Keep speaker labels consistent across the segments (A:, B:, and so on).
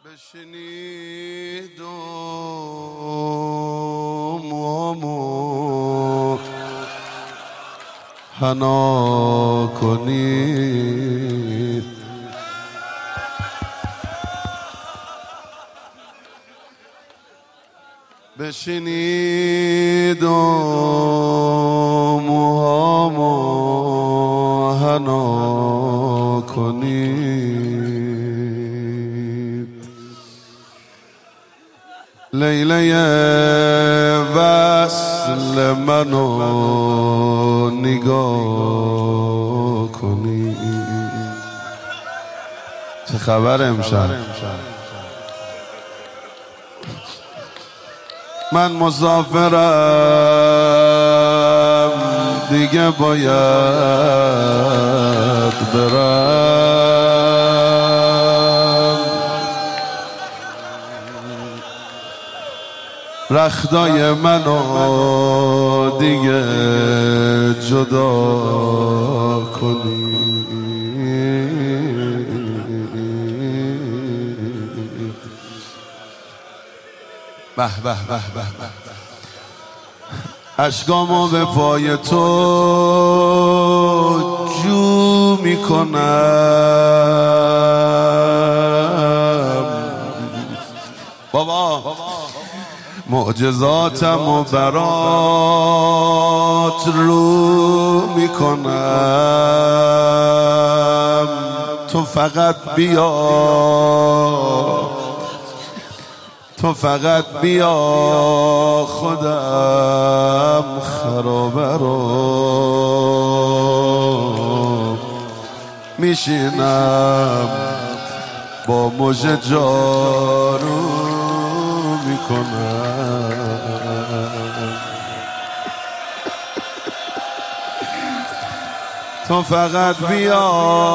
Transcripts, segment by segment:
A: بشینید و موامو حنا کنید، بشینید و موامو حنا کنید. لیله وصل منو نگاه کنید. چه خبر امشب؟ من مسافرم دیگه باید برم، رختای منو دیگه جدا کنی. به به به به به، اشکامو به پای تو جو میکنم بابا، معجزاتمو برات رو میکنم. تو فقط بیا، تو فقط بیا، خودم خرابه رو میشینم با مژه جارو میکنم. تو فقط بیا،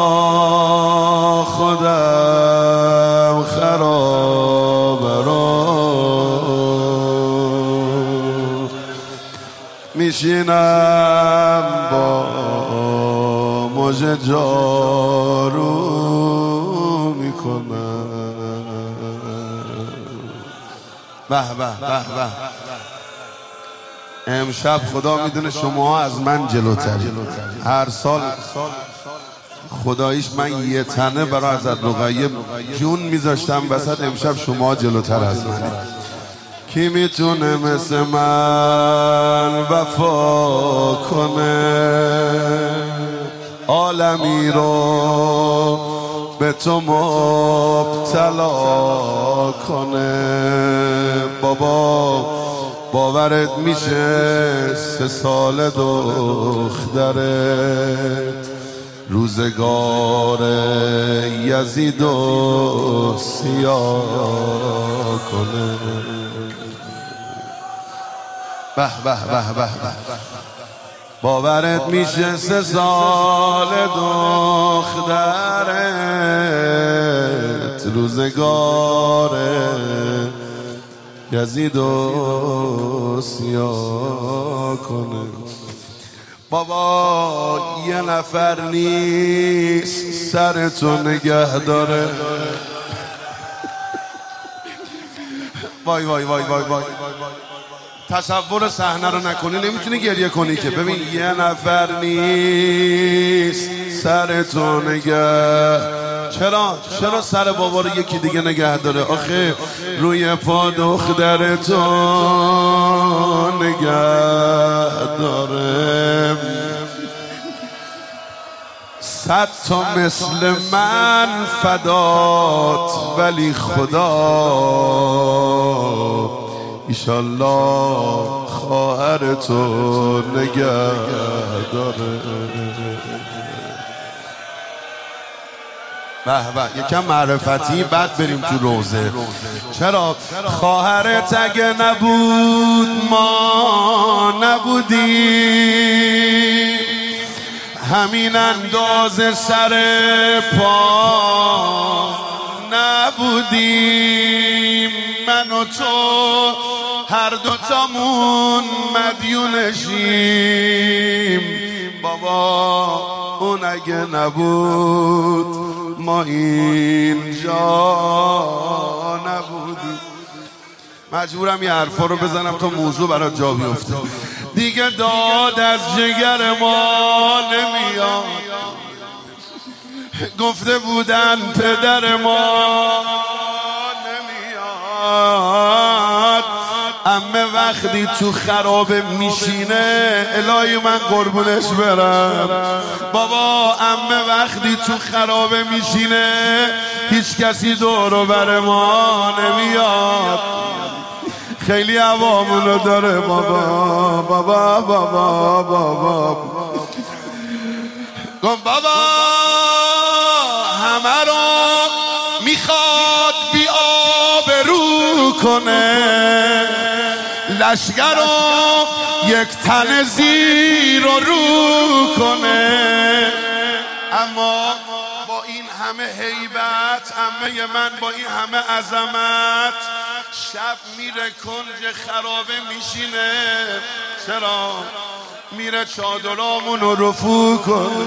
A: خودم خرابه رو میشینم با مژه جارو میکنم. به به به به، امشب خدا میدونه شما از من جلوتری. هر سال خداییش من یه تنه برای حضرت رقیه جون میذاشتم وسط، امشب شما جلوتر از من. کی میتونه مثل من وفا کنه، عالمی رو به تو مبتلا کنه. بابا باورت میشه 3 سال دخترت روزگار یزید و سیاه کنه. به به به به، باورت میشه 3 سال دخترت روزگار یزید و سیاه کنه. بابا یه نفر نیست سرتو نگه داره. وای وای وای وای وای، تصور صحنه رو نکنی نمیتونی گریه کنی که. ببین یه نفر نیست سرتو نگه، چرا سر بابا رو یکی دیگه نگه داره؟ آخه روی پا دخترتو نگه داره. 100 تا مثل من فدات ولی خدا ایشالله خواهرتو نگه داره. به به، یکم معرفتی بعد بریم تو روزه. چرا خواهرت اگه نبود ما نبودیم، همین اندازه سر پا نبودیم. من و تو هر دوتامون مدیونشیم. بابا اون اگه نبود ما اینجا مجبورم یه حرفا رو بزنم تا موضوع برای جا بیفته. دیگه داد از جگر ما نمیاد، گفته بودن پدر ما نمیاد. عمه وقتی تو خرابه میشینه، الهی من قربونش برم. بابا عمه وقتی تو خرابه میشینه، هیچ کسی دور و بر ما نمیاد. خیلی عوامونو داره بابا بابا بابا بابا. گم بابا همه رو میخواد بی آبرو کنه، لشگر رو یک تن زیر و رو کنه. اما با این همه هیبت، عمه من با این همه عظمت، شب میره کنج خرابه میشینه. چرا؟ میره چادرامونو رفو کن.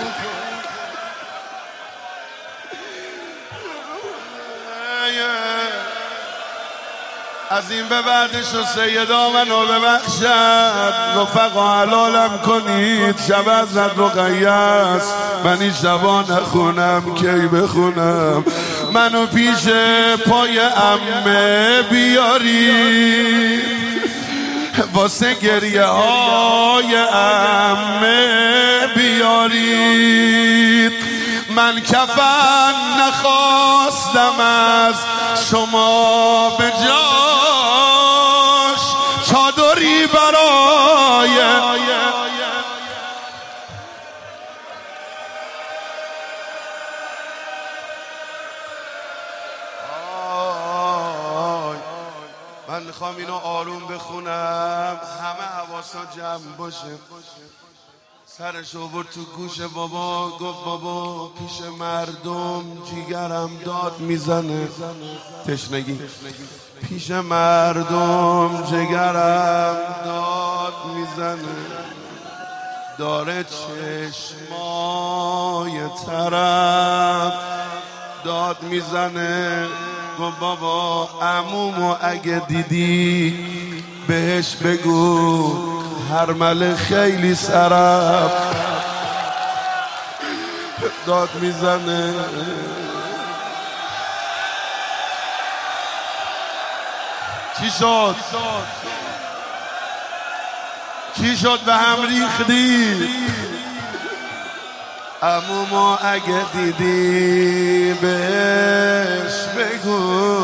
A: از این به بعدش و سیدا منو ببخشد، رفقا حلالم کنید. شب حضرت رقیه است، من این شبا نخونم کی بخونم. منو پیش پای عمه بیارید، واسه گریه های عمه بیارید. من کفن نخواستم از شما به جاش، چادری برای من میخوام اینو آروم بخونم، همه حواسا جمع باشه. سرش آورد تو گوش بابا، گفت بابا پیش مردم جیگرم داد میزنه. تشنگی پیش مردم جگرم داد میزنه، داره چشمای ترم داد میزنه. گفت بابا عمومو اگه دیدی بهش بگو هرمله خیلی سرم داد میزنه. چی شد؟ چی شد به هم ریختی؟ عمومو اگه دیدی بهش بگو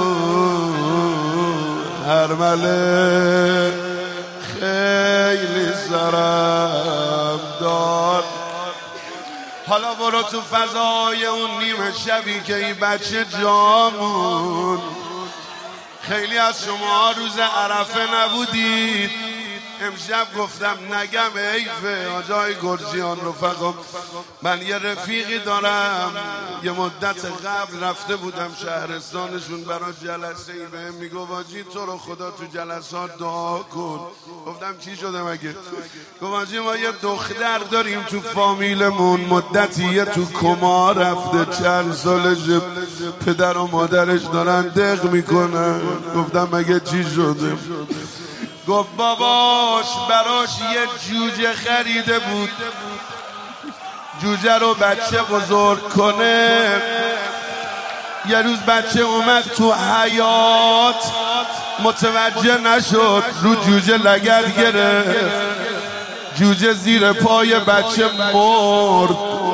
A: هرمله خیلی سرم داد. حالا برو تو فضای اون نیمه شبی که این بچه جامون. خیلی از شما روز عرفه نبودید، امشب گفتم نگم حیفه. آجای گرجیان رفقا، من یه رفیقی دارم، یه مدت قبل رفته بودم شهرستانشون برای جلسه ای، بهم میگو واجی تو رو خدا تو جلسات دعا کن. گفتم چی شده مگه؟ گفت واجی ما یه دختر داریم تو فامیلمون، مدتیه تو کما رفته، چند سالشه، پدر و مادرش دارن دق میکنن. گفتم مگه چی شده؟ گفت باباش براش یه جوجه خریده بود، جوجه رو بچه بزرگ کنه. یه روز بچه اومد تو حیاط، متوجه نشد، رو جوجه لگد گرفت، جوجه زیر پای بچه مرد.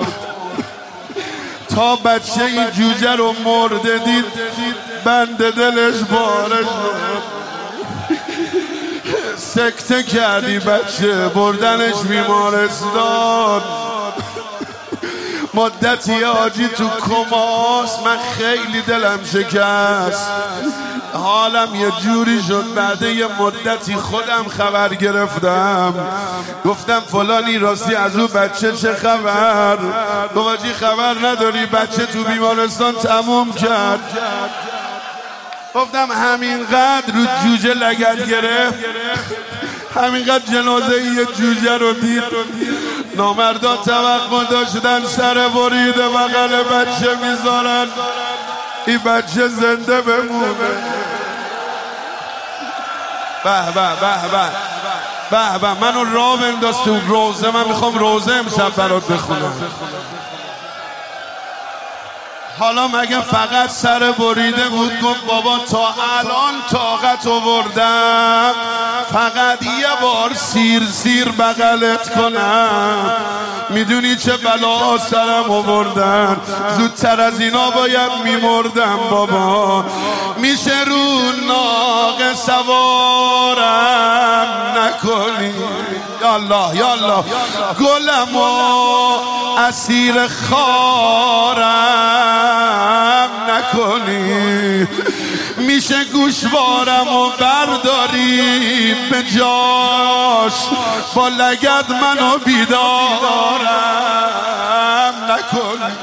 A: تا بچه این جوجه رو مرده دید، بند دلش پاره شد، سکته کردی بچه، بردنش بیمارستان. مدتی آجی تو کماست، من خیلی دلم شکست، حالم یه جوری شد. بعد یه مدتی خودم خبر گرفتم، گفتم فلانی راستی از اون بچه چه خبر؟ گفت خبر نداری، بچه تو بیمارستان تموم کرد. گفتم همینقدر رو جوجه لگد گرفت، همینقدر جنازه یه جوجه رو دید، نامردان توقع داشتن سر بریده بغل بچه میذارن این بچه زنده بمونه. به به به به به به منو راه بنداز تو روزه. من میخوام روزه امشب برات بخونم. حالا مگه فقط سر بریده بود گفت بابا تا الان طاقت آوردم فقط یه بار سیر سیر بغلت کنم؟ میدونی چه بلا سرم آوردن؟ زودتر از اینا باید میمردم بابا. میشه رو ناقه سوارم نکنی یالله یالله، گلم و اسیر خارم نکنی. میشه گوشوارم و برداری به جاش با لگد منو بیدارم نکنی.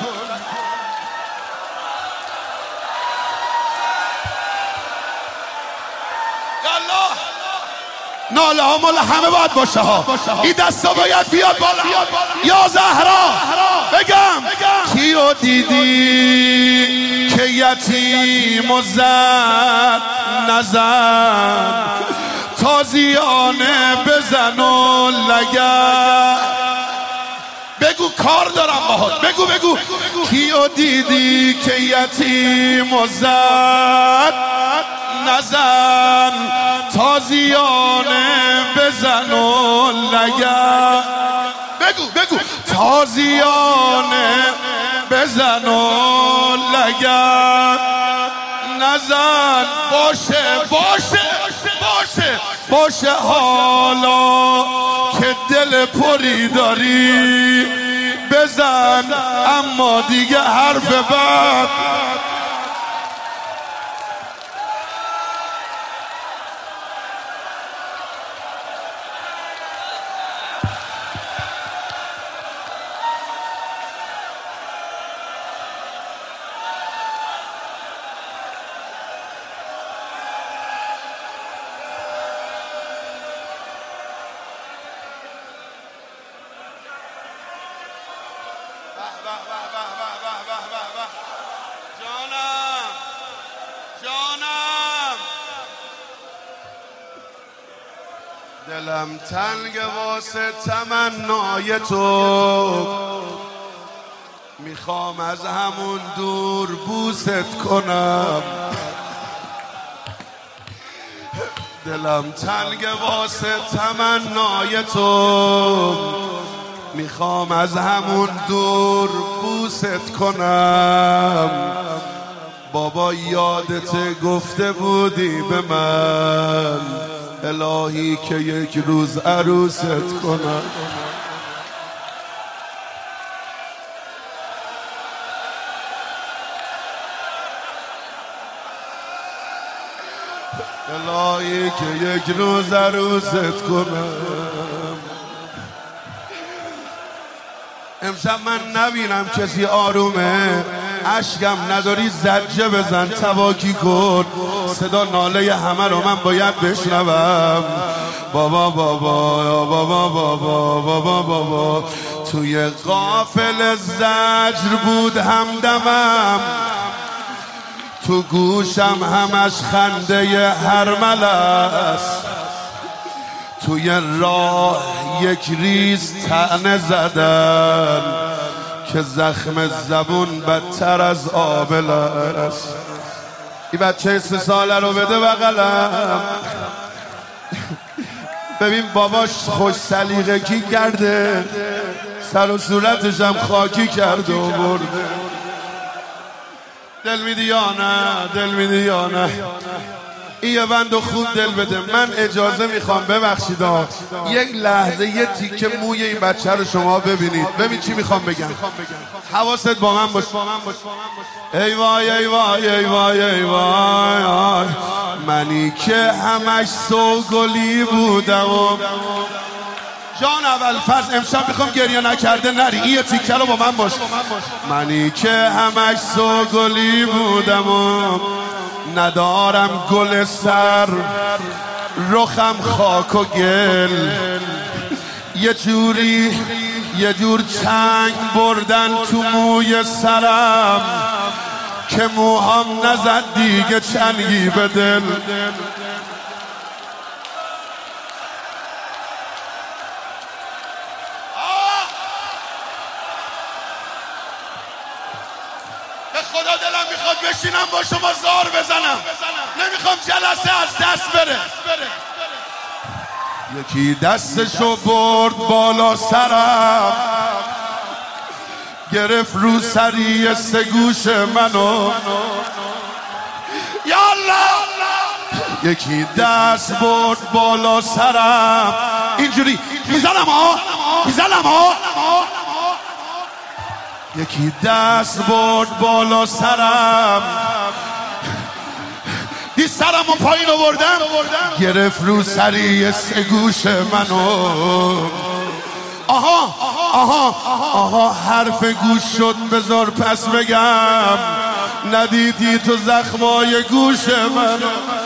A: ناله ها مال همه باید باشه ها. این دستا باید بیاد بالا. یا زهرا بگم کیو دیدی که یتیم و زد نزن، تازیانه بزن و لگد. بگو کار دارم باهات. بگو بگو کیو دیدی که یتیم و زد نزن، تازیانه بزن و لگد. بگو بگو تازیانه بزن و لگد نزن. باشه باشه باشه باشه حالا که دل پری داری بزن، اما دیگه حرف بد جانم دلم تنگ واسه تمنای تو، میخوام از همون دور بوست کنم. دلم تنگ واسه تمنای تو، میخوام از همون دور بوست کنم. بابا یادت گفته بودی به من الهی که یک روز عروست کنم. الهی که یک روز عروست کنم. امشب من نبینم کسی آرومه، اشکم نداری زجه بزن، تواکی کن، صدا ناله همه رو من باید بشنوم. بابا بابا بابا بابا بابا بابا توی قافل زجر بود همدمم، تو گوشم همش خنده هرمله است. توی راه یک ریز طعنه زدن که زخم زبون بدتر از آبله است. این بچه 3 ساله رو بده بغلم. ببین باباش خوش سلیقگی کرده، سر و صورتش هم خاکی کرده و برده. دل میدی یا نه؟ دل میدی یا نه؟ این یه بند خوب دل بده. من اجازه میخوام، ببخشید یک لحظه یه تیکه موی این بچه رو شما ببینید. ببین چی میخوام بگم، حواست با من باش. ای وای ای وای ای وای ای وای، منی که همش سوگلی بودم و جان اول فضل امشب میخوام گریه نکرده نری. این یه تیکه رو با من باش. منی که همش سوگلی بودم و ندارم گل سر، رخم خاک و گل، یه جور چنگ بردن تو موی سرم که موهام نزد دیگه چنگی به دل. بشینم با شما زار بزنم، نمیخوام جلسه از دست بره. یکی دستشو برد بالا سرم، گرفت رو سری سه گوش منو، یالله. یکی دست برد بالا سرم، اینجوری میزنم ها. یکی دست برد بالا سرم، دی سرمو پایین آوردم، گرفت رو سری سه گوش منو. آها حرف گوش شد، بذار پس بگم، ندیدی تو زخمای گوش منو.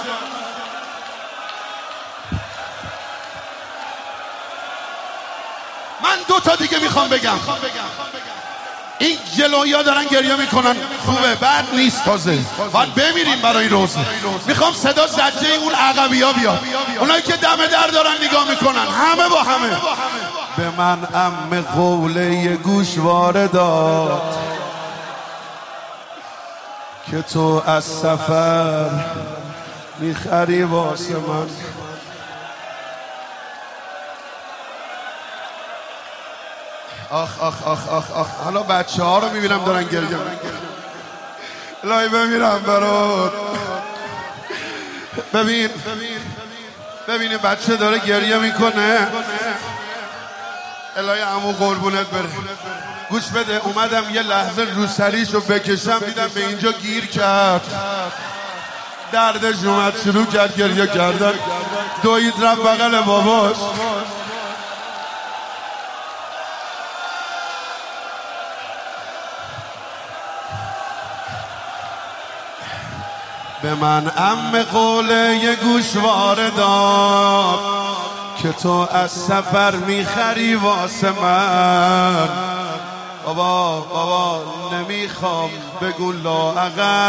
A: من 2 تا دیگه میخوام بگم. این جلویا دارن گریه میکنن، خوبه، بد نیست، تازه باید بمیریم برای روزه. میخوام صدا زجه اون عقبی ها بیاد، اونایی که دم در دارن نگاه میکنن، همه با همه. به من عمه قوله گوشواره داد که تو از سفر میخری واسه من. آخ حالا بچه ها رو میبینم دارن گریه میکنن. الهی بمیرم برات. ببین بچه داره گریه میکنه. الهی عمو قربونت بره. گوش بده، اومدم یه لحظه روسریشو بکشم، دیدم به اینجا گیر کرد، دردش اومد، شروع کرد گریه کردن، دوید رفت بغل باباش. به من عمه قوله گوشواره داد که تو از سفر میخری واسه من. بابا نمیخوام بگو لااقل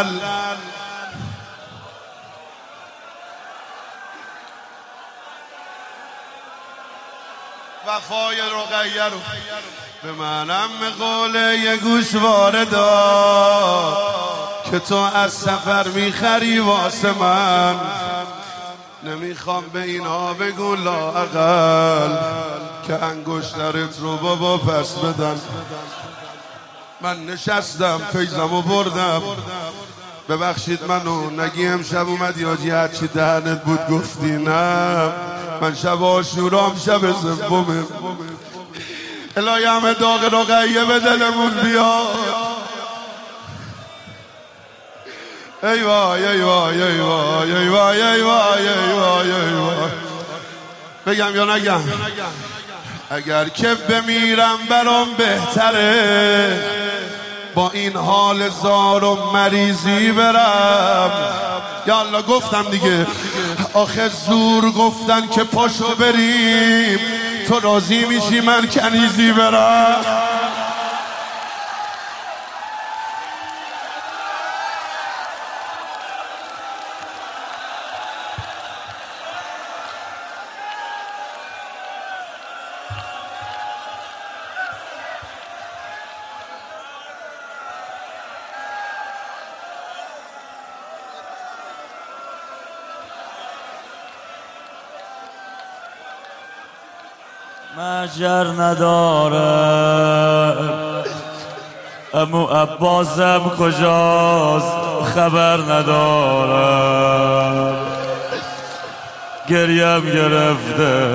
A: وفای رقیه رو. به من عمه قوله گوشواره داد که تو از سفر میخری واسه من. نمیخوام به اینا بگو لااقل که انگشترت رو بابا پس بدن. من نشستم فیضمو بردم، ببخشید منو نگی امشب اومدی آجی هرچی دهنت بود گفتی. نه من شب عاشورام شب سومه. الهی همه داغ رقیه به دلمون بیاد. ای وای ای وای ای وای ای وای ای وای ای وای ای وای. بگم یا نگم؟ اگر که بمیرم برام بهتره، با این حال زار و مریضی برم. یا الله گفتم دیگه، آخه زور گفتن که پاشو بریم، تو راضی میشی من کنیزی برم.
B: مجر نداره امو عباسم کجاست خبر نداره. گریم گرفته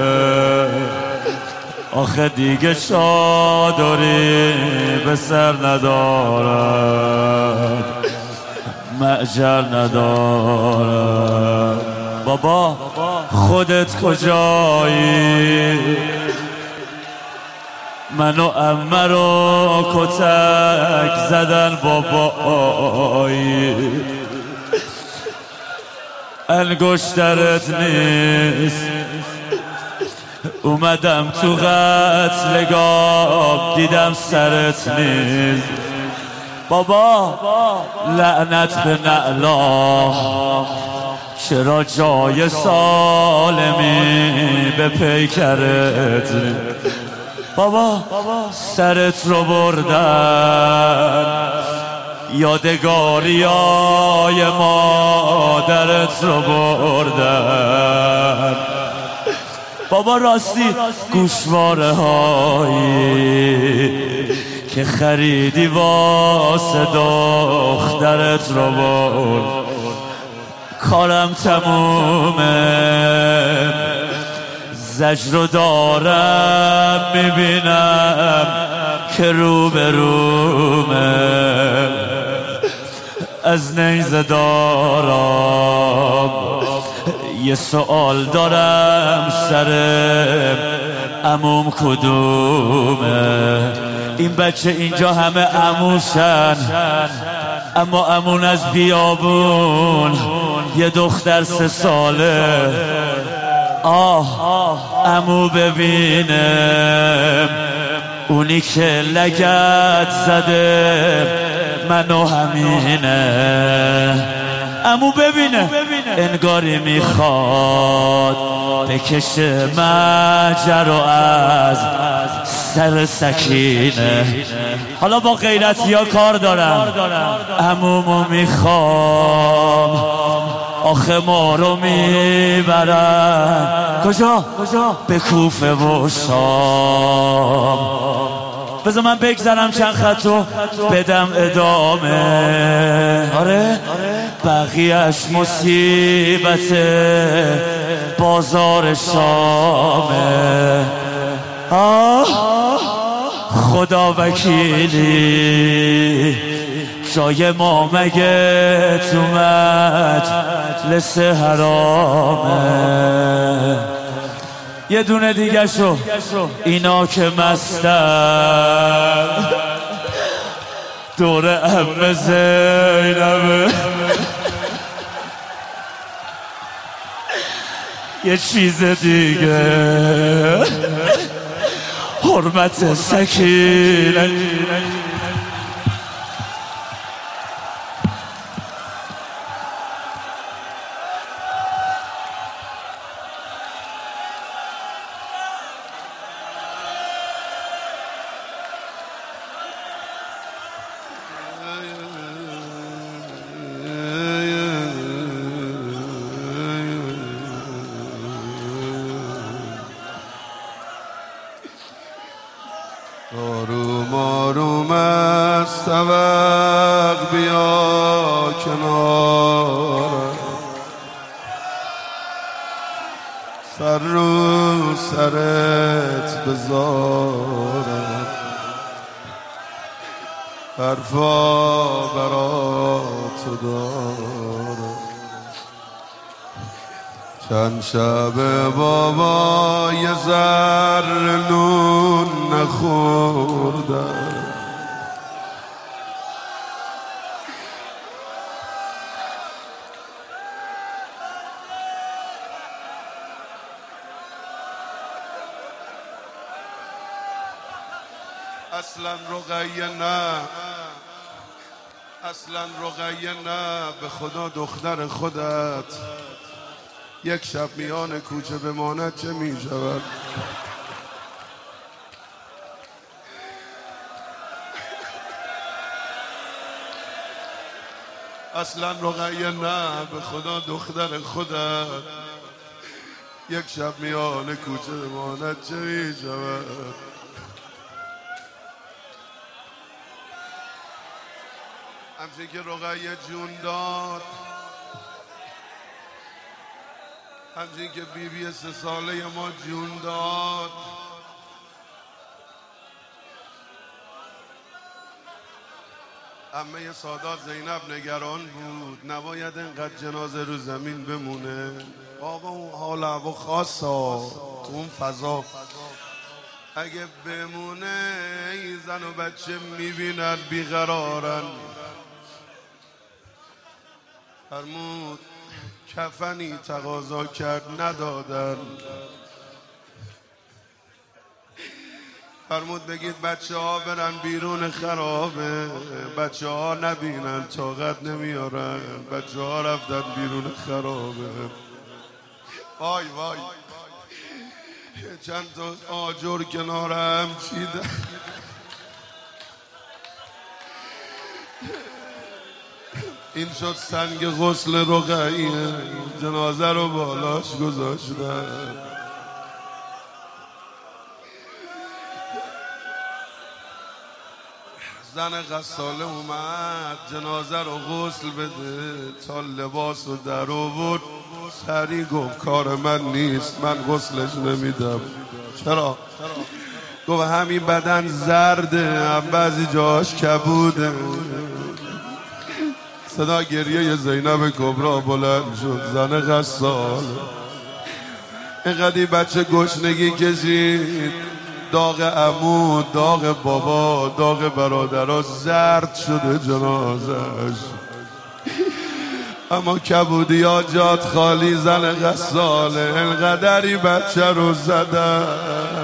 B: آخه دیگه چادری به سر نداره. مجر نداره. بابا خودت کجایی؟ منو عمه رو کتک زدن بابایی. انگشترت نیست، اومدم تو قتلگاه دیدم سرت نیست. بابا لعنت به نعلا، چرا جای سالمی به پیکرت نیست؟ بابا سرت رو بردن یادگاریای مادرت رو بردن. بابا راستی گوشواره هایی که خریدی واسه دخترت رو برد. کارم تمومه، زجر رو دارم میبینم که رو به رومه. از نیزه دارم یه سوال دارم، سر عموم کدومه؟ این بچه اینجا همه عموشن، اما عمون از بیابون یه دختر 3 ساله. عمو ببینم اونی که لگت زده منو همینه. عمو ببینه انگاری میخواد بکشه مجرو از سر سکینه. حالا با غیرتی ها کار دارم، عمومو میخوام، آخه ما رو میبرن کجا؟ به کوفه و شام. بذار من بگذرم چند خطو بدم ادامه. آره بقیهش مصیبته، بازار شامه. خدا وکیلی جای ما مگه تو مجلس حرامه؟ یه دونه دیگه شو، اینا که مستن دور عمه زینبه. یه چیز دیگه، حرمت سکینه.
A: آروم آروم از طبق بیا کنار، سر رو سرت بذارم، حرفا برا تو دارم. چند شب بابا یه ذره نون نخوردم، اصلا رقیه نه، اصلا رقیه نه، به خدا دختر خودت یک شب میان کوچه بماند چه می شود؟ اصلا رقیه نه، به خدا دختر خودت یک شب میان کوچه بماند چه می شود؟ همچنین که رقیه جون داد، همچنین که بیبی 3 ساله ما جون داد، عمه سادات زینب نگران بود نباید انقدر جنازه رو زمین بمونه. بابا اون حال هوا خاصه، تو اون فضا اگه بمونه ای زن و بچه میبینن بیقرارن. فرمود کفنی تقاضا کرد ندادن، فرمود بگید بچه ها برن بیرون خرابه، بچه ها نبینن طاقت نمیارن، بچه ها رفتن بیرون خرابه. وای وای چند تا آجر کنار هم چیدن، این شد سنگ غسل رقیه، جنازه رو بالاش گذاشتن. زن غساله اومد جنازه رو غسل بده، تا لباس رو در آورد سری گفت کار من نیست، من غسلش نمیدم. چرا؟ گفت همین بدن زرده، بعضی جاش کبوده. صدا گریه زینب کبرا بلند شد. زن غساله اینقدی بچه گشنگی کشید، داغ عمو، داغ بابا، داغ برادرها زرد شده جنازش. اما کبودی ها جات خالی. زن غساله اینقدری بچه رو زدن